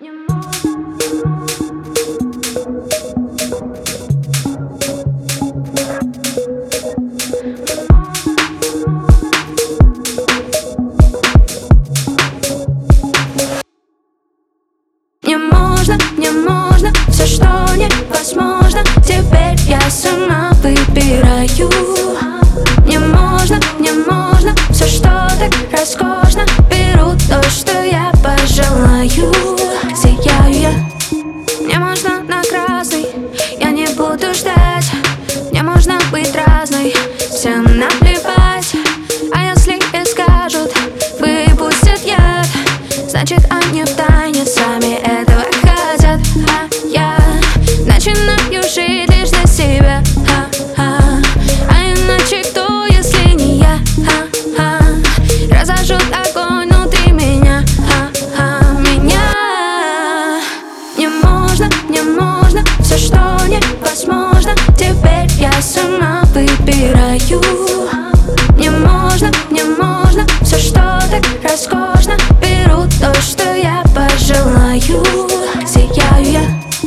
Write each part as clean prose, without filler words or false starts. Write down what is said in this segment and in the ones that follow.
Мне можно все, что невозможно. Теперь я сама выбираю. Мне можно все, что так роскошно. Беру то, что я пожелаю. Сияю я. Мне можно на красный, я не буду ждать. Мне можно быть разной, всем наплевать. А если и скажут, выпустят яд, значит они втайне сами этого хотят. А я начинаю жить лишь для себя. А иначе кто, если не я? Разожжут огонь внутри меня. Мне можно все, что невозможно. Теперь я сама выбираю. Мне можно все, что так роскошно. Беру то, что я пожелаю. Сияю я.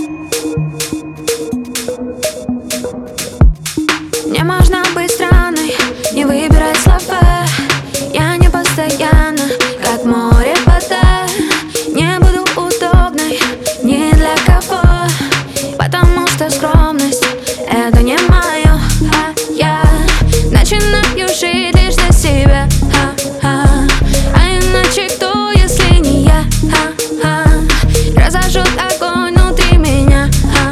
Мне можно быть странной, не выбирать слова. Я не постоянно, как море вода. Не буду удобной ни для кого, потому что скромность — это не мое. А я начинаю жить лишь для себя. А иначе кто, если не я? Разожжет огонь внутри меня.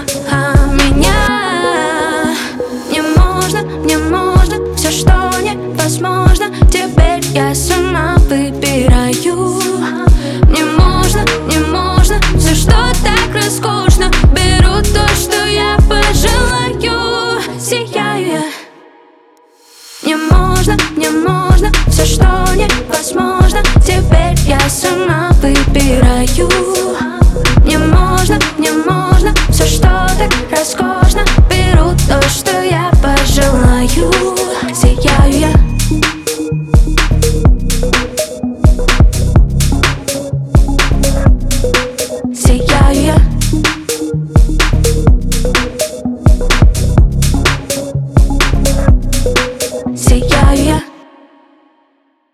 Мне можно все, что невозможно. Теперь я сама выбираю. Мне можно все, что так роскошно. Беру то, что я пожелаю. Сияю я. Мне можно все, что невозможно. Теперь я сама выбираю.